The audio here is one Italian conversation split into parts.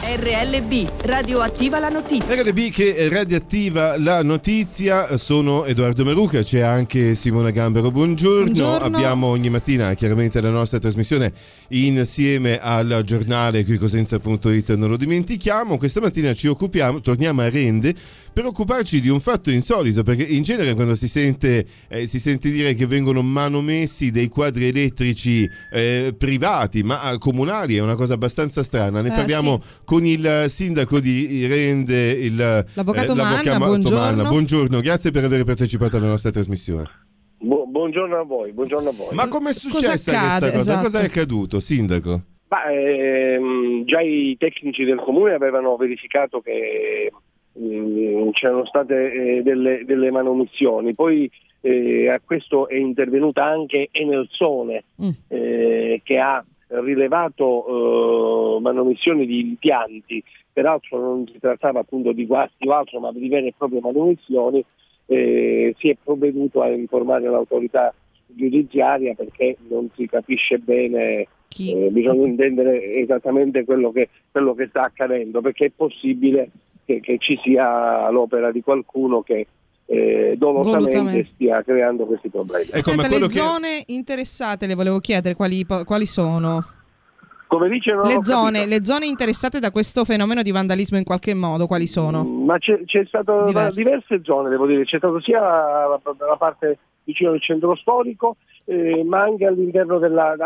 RLB, radioattiva la notizia. RLB che radioattiva la notizia, sono Edoardo Maruca, c'è anche Simona Gambero, buongiorno. Abbiamo ogni mattina chiaramente la nostra trasmissione insieme al giornale qui Cosenza.it, non lo dimentichiamo. Questa mattina torniamo a Rende per occuparci di un fatto insolito, perché in genere quando si sente dire che vengono manomessi dei quadri elettrici privati ma comunali è una cosa abbastanza strana. Ne parliamo con il sindaco di Rende, l'avvocato Manna. Buongiorno. Buongiorno, grazie per aver partecipato alla nostra trasmissione. Buongiorno a voi. Ma com'è successa questa cosa? Esatto. Cosa è accaduto, sindaco? Già i tecnici del comune avevano verificato che c'erano state delle manomissioni, poi a questo è intervenuta anche Enelsone che ha rilevato manomissioni di impianti, peraltro non si trattava appunto di guasti o altro ma di vere e proprie manomissioni. Si è provveduto a informare l'autorità giudiziaria perché non si capisce bene, bisogna intendere esattamente quello che sta accadendo, perché è possibile che ci sia l'opera di qualcuno che dolosamente stia creando questi problemi. Senta, le zone interessate le volevo chiedere quali sono? Come dice, le zone interessate da questo fenomeno di vandalismo in qualche modo, quali sono? Ma c'è stato diverse zone, devo dire, c'è stato sia la parte vicino al centro storico, ma anche all'interno della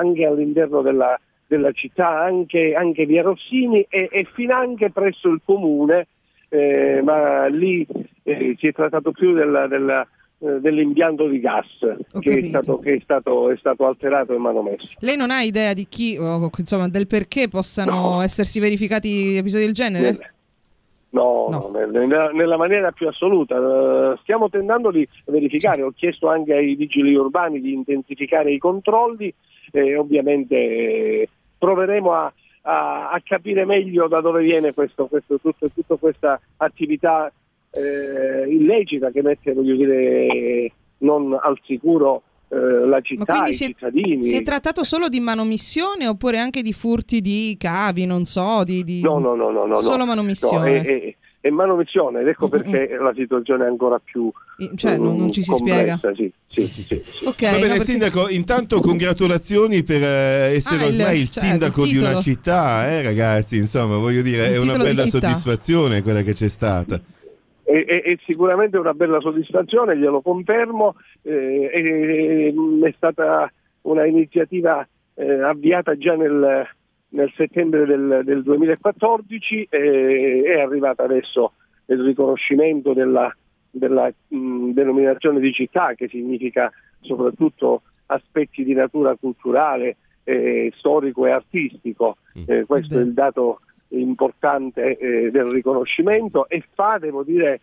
città, anche via Rossini e finanche presso il comune, ma lì si è trattato più dell'impianto di gas che è stato alterato e manomesso. Lei non ha idea di chi, insomma, del perché possano essersi verificati episodi del genere? No. Nella maniera più assoluta. Stiamo tentando di verificare, ho chiesto anche ai vigili urbani di intensificare i controlli e ovviamente proveremo a capire meglio da dove viene tutta questa attività illecita che mette, voglio dire, non al sicuro la città, i cittadini. Si è trattato solo di manomissione oppure anche di furti di cavi, non so, No. Solo manomissione? No, è manomissione, ed ecco perché la situazione è ancora più non ci si complessa, spiega. Sì. Okay, va bene, sindaco, intanto congratulazioni per essere ormai il sindaco di una città, ragazzi, insomma, voglio dire, è una bella soddisfazione quella che c'è stata. È sicuramente una bella soddisfazione, glielo confermo. È stata una iniziativa avviata già nel settembre del 2014, è arrivata adesso il riconoscimento della denominazione di città, che significa soprattutto aspetti di natura culturale, storico e artistico. Questo è il dato importante del riconoscimento, e devo dire,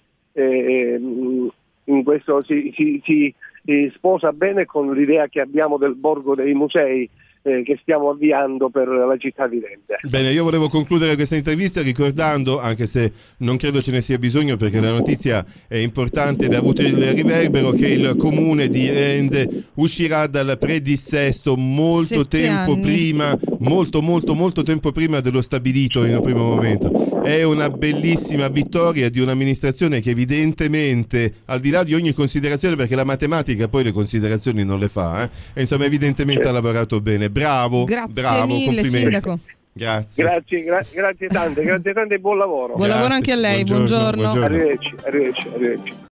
in questo si sposa bene con l'idea che abbiamo del Borgo dei Musei che stiamo avviando per la città di Rende. Bene, io volevo concludere questa intervista ricordando, anche se non credo ce ne sia bisogno perché la notizia è importante ed ha avuto il riverbero, che il comune di Rende uscirà dal predissesto molto tempo prima dello stabilito in un primo momento. È una bellissima vittoria di un'amministrazione che evidentemente, al di là di ogni considerazione, perché la matematica poi le considerazioni non le fa, e insomma evidentemente ha lavorato bene. Bravo, grazie mille, complimenti. sindaco. Grazie tante e buon lavoro. Buon lavoro anche a lei, buongiorno. Arrivederci.